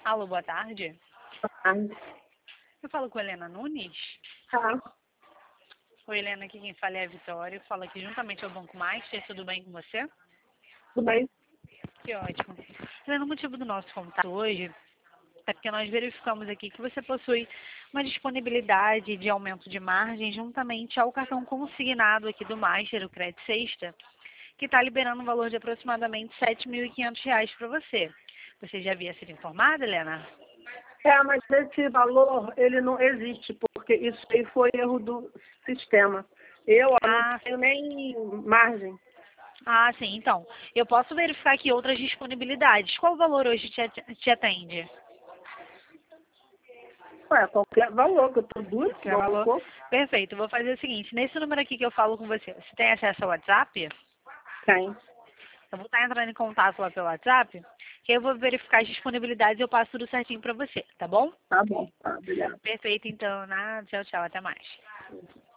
Alô, boa tarde. Ai, Eu falo com a Helena Nunes. tá, Oi, Helena, aqui quem fala é a Vitória. Eu falo aqui juntamente ao Banco Master. Tudo bem com você? tudo bem? Que ótimo. Helena, o motivo do nosso contato hoje é porque nós verificamos aqui que você possui uma disponibilidade de aumento de margem juntamente ao cartão consignado aqui do Master, o Credit Sexta, que está liberando um valor de aproximadamente R$ 7.500 para você. Você já havia sido informada, Helena? Mas esse valor, ele não existe, porque isso aí foi erro do sistema. Eu não Ah, tenho nem margem. sim. Então, eu posso verificar aqui outras disponibilidades. Qual o valor hoje te atende? Qualquer valor, que eu tô duro, Qualquer igual valor? coco. Perfeito. Eu vou fazer o seguinte. Nesse número aqui que eu falo com você, você tem acesso ao WhatsApp? Tem. Eu vou estar entrando em contato lá pelo WhatsApp, que eu vou verificar as disponibilidades e eu passo tudo certinho para você, tá bom? Tá bom, tá, obrigada. Perfeito, então. Tchau, tchau. Até mais.